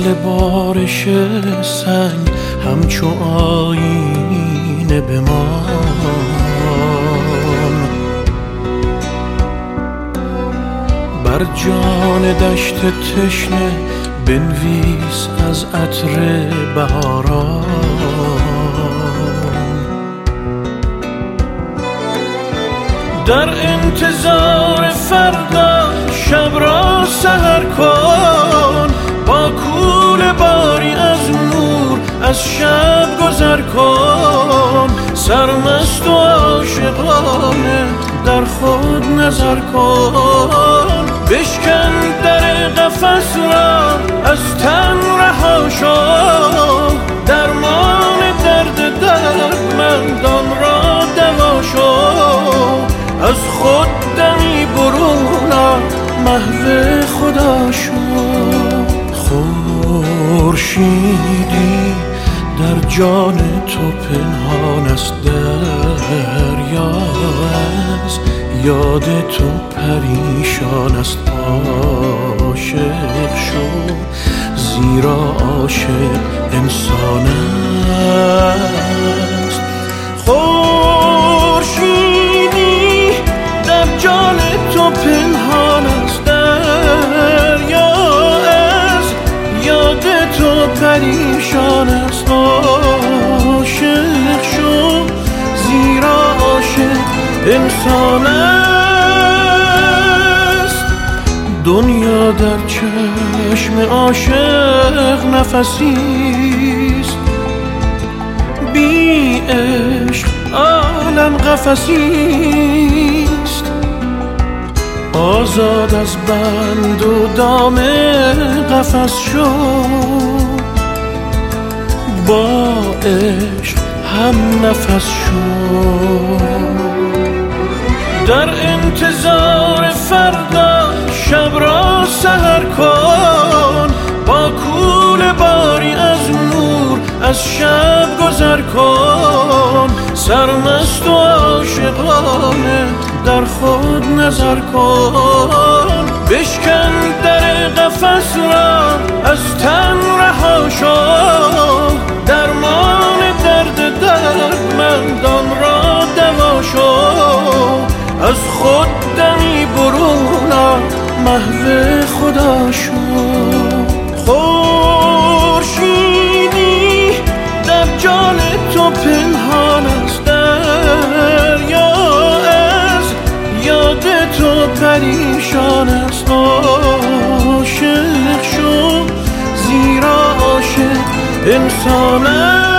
مثل بارش سنگ همچو آینه بمان، بر جان دشت تشنه بنویس از عطر بهاران. در انتظار فردا شب را سحر کن، با کوله باری از نور از شب گذر کن. سرمست و عاشقانه در خود نظر کن، بشکن در قفس را از تن رها شو. درمان درد دردمندان را دوا شو، از خود دمی برون آ، محو خدا شو. خورشیدی در جان تو پنهان است، دریا از یاد تو پریشان است. عاشق شو زیرا عاشق انسان است. خورشیدی در جان تو پنهان است، دریا از یاد تو پریشان است. عاشق شو زیرا عاشق انسان است. دنیا در چشم عاشق نفسیست، بی عشق عالم قفسیست. آزاد از بند و دام قفس شو، با عشق هم نفس شو. در انتظار فردا شب را سحر کن، با کوله باری از نور از شب گذر کن. سرمست و عاشقانه در خود نظر کن، بشکن در قفس را از تن رها شو. درمان درد دردمندان را دوا شو، از خود دمی برون آ، محو خدا شو. خورشیدی در جان تو پنهان است، دریا از یاد تو پریشان است. عاشق شو زیرا عاشق انسان است.